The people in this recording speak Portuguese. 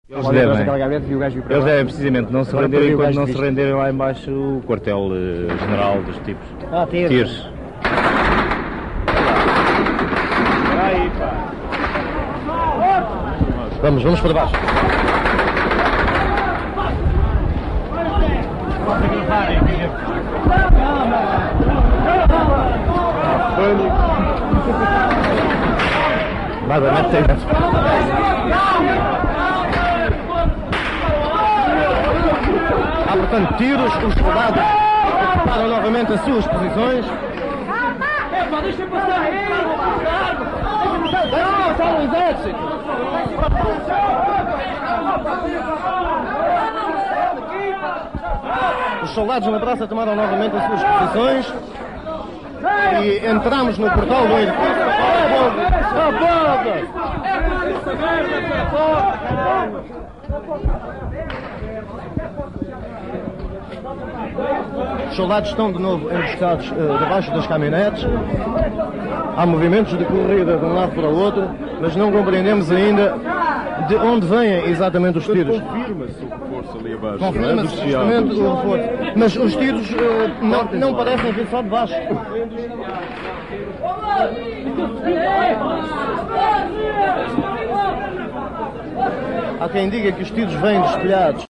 Eles devem precisamente não se renderem enquanto não se renderem lá embaixo o quartel-general dos tipos. Tiros. Vamos para baixo. Nada, mete aí dentro. Há, portanto, tiros, os soldados ocuparam novamente as suas posições. Deixa passar aí! Deixa passar o exército! Os soldados na praça tomaram novamente as suas posições e entramos no portal do edifício. Os soldados estão de novo emboscados debaixo das caminhonetes. Há movimentos de corrida de um lado para o outro, mas não compreendemos ainda de onde vêm exatamente os tiros. Confirma-se o reforço ali abaixo. Confirma-se justamente o reforço. Mas os tiros não parecem vir só de baixo. Há quem diga que os tiros vêm dos telhados.